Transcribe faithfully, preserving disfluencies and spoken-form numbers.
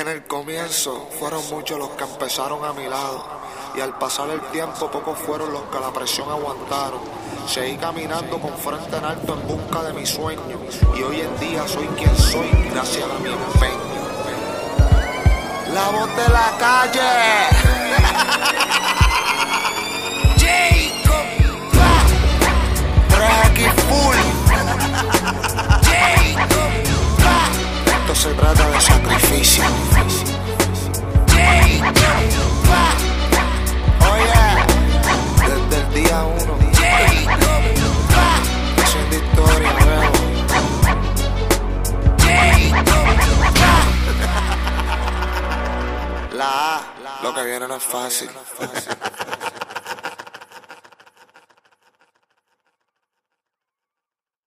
En el comienzo fueron muchos los que empezaron a mi lado, y al pasar el tiempo pocos fueron los que la presión aguantaron. Seguí caminando con frente en alto en busca de mi sueño, y hoy en día soy quien soy gracias a mi empeño. La voz de la calle. Jacob tres equis full. Jacob esto se trata de sacrificio. Oye, desde el día uno haciendo historia, veo. La A, lo que viene no es fácil.